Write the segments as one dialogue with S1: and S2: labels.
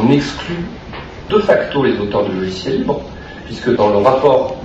S1: on exclut de facto les auteurs de logiciels libres, puisque dans le rapport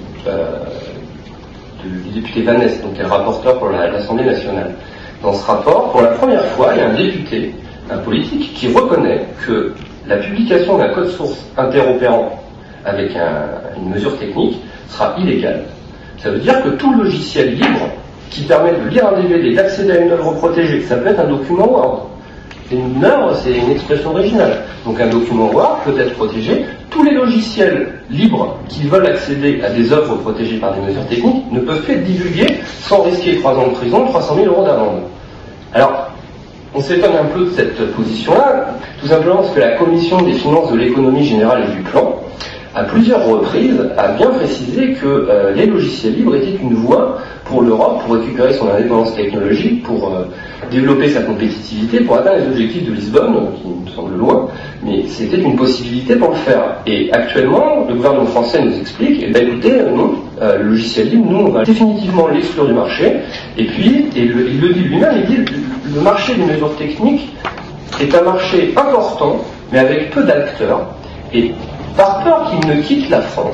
S1: du député Vanès, donc qui est le rapporteur pour l'Assemblée nationale, dans ce rapport, pour la première fois, il y a un député, un politique, qui reconnaît que la publication d'un code source interopérant avec une mesure technique sera illégale. Ça veut dire que tout logiciel libre qui permet de lire un DVD, d'accéder à une œuvre protégée, ça peut être un document Word. Une œuvre, c'est une expression originale. Donc un document Word peut être protégé. Tous les logiciels libres qui veulent accéder à des œuvres protégées par des mesures techniques ne peuvent plus être divulgués sans risquer 3 ans de prison, 300 000 euros d'amende. Alors, on s'étonne un peu de cette position-là, tout simplement parce que la Commission des finances de l'économie générale et du plan, à plusieurs reprises, a bien précisé que les logiciels libres étaient une voie pour l'Europe, pour récupérer son indépendance technologique, pour développer sa compétitivité, pour atteindre les objectifs de Lisbonne, qui me semblent loin, mais c'était une possibilité pour le faire. Et actuellement, le gouvernement français nous explique, écoutez, non, le logiciel libre, nous, on va définitivement l'exclure du marché, et puis, il le dit lui-même, il dit, le marché des mesures techniques est un marché important, mais avec peu d'acteurs, et par peur qu'il ne quitte la France,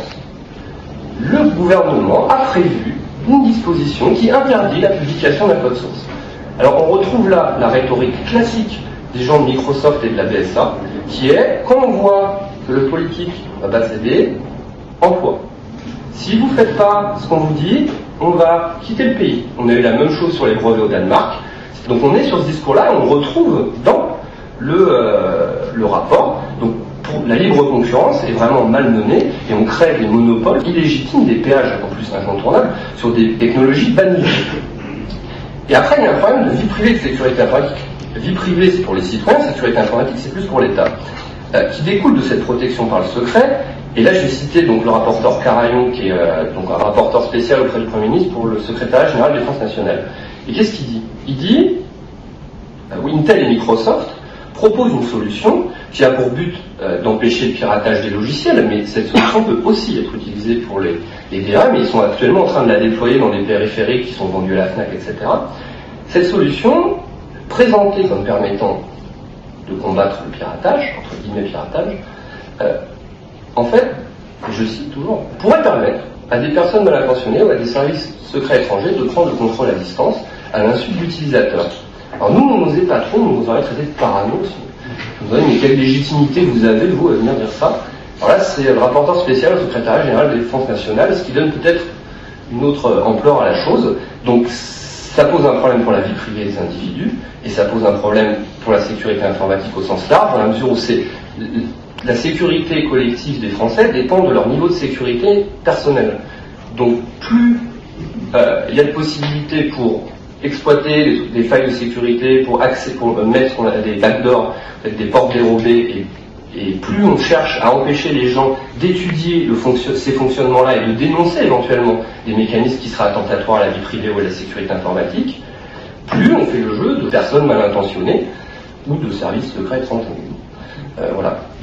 S1: le gouvernement a prévu une disposition qui interdit la publication d'un code source. Alors on retrouve là la rhétorique classique des gens de Microsoft et de la BSA, qui est, quand on voit que le politique va pas céder, emploi. Si vous ne faites pas ce qu'on vous dit, on va quitter le pays. On a eu la même chose sur les brevets au Danemark. Donc on est sur ce discours-là, on retrouve dans le rapport. Donc, la libre concurrence est vraiment malmenée et on crée des monopoles illégitimes, des péages en plus incontournables sur des technologies bannies. Et après, il y a un problème de vie privée et de sécurité informatique. Vie privée, c'est pour les citoyens, sécurité informatique, c'est plus pour l'État, qui découle de cette protection par le secret. Et là, je vais citer donc le rapporteur Carayon, qui est donc un rapporteur spécial auprès du Premier ministre pour le secrétariat général de défense nationale. Et qu'est-ce qu'il dit? Il dit Intel et Microsoft propose une solution qui a pour but d'empêcher le piratage des logiciels, mais cette solution peut aussi être utilisée pour les DRM, et ils sont actuellement en train de la déployer dans des périphériques qui sont vendus à la FNAC, etc. Cette solution, présentée comme permettant de combattre le piratage, entre guillemets piratage, en fait, je cite toujours, pourrait permettre à des personnes mal intentionnées ou à des services secrets étrangers de prendre le contrôle à distance à l'insu de l'utilisateur. Alors nous, on n'osait pas trop, on nous aurait traité de parano aussi. Je me disais, mais quelle légitimité vous avez, vous, à venir dire ça? Alors là, c'est le rapporteur spécial au secrétariat général de défense nationale, ce qui donne peut-être une autre ampleur à la chose. Donc ça pose un problème pour la vie privée des individus, et ça pose un problème pour la sécurité informatique au sens large, dans la mesure où la sécurité collective des Français dépend de leur niveau de sécurité personnelle. Donc plus il y a de possibilités pour exploiter des failles de sécurité, pour mettre des backdoors, des portes dérobées, et plus on cherche à empêcher les gens d'étudier ces fonctionnements-là et de dénoncer éventuellement des mécanismes qui seraient attentatoires à la vie privée ou à la sécurité informatique, plus on fait le jeu de personnes mal intentionnées ou de services secrets étrangers. Voilà.